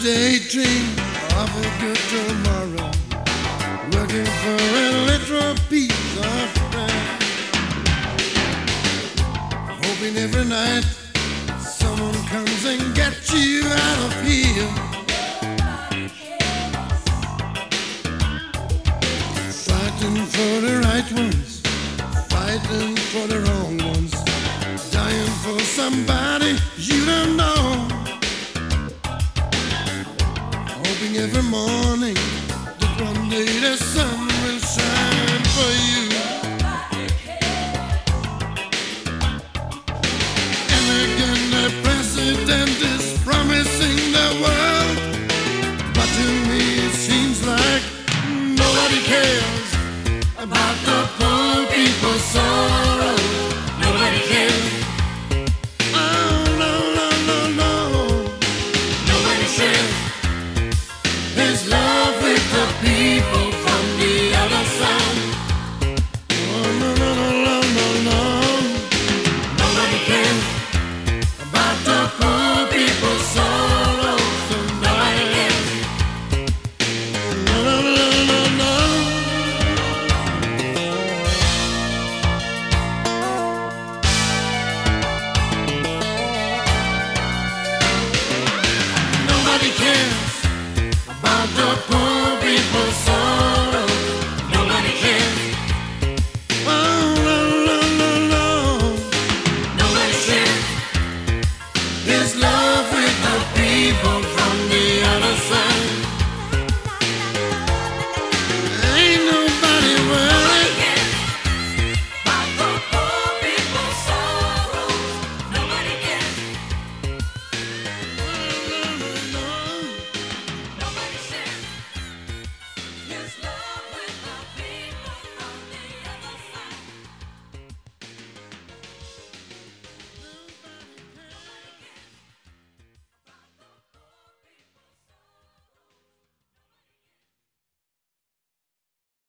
daydream of a good tomorrow, looking for a little piece of bread, hoping every night someone comes and gets you out of here. Fighting for the right ones, fighting for the wrong ones, dying for somebody you don't know. Hoping every morning that one day the sun will shine for you. And again the president is promising the world, but to me it seems like nobody cares about the poor people's sorrow. Nobody cares. Oh no, no, no, no. Nobody shares his love with the people from the other side. Oh no, no, no, no, no, no. Nobody cares about the poor people's sorrow. So nobody cares. No, no, no, no, no. Nobody cares.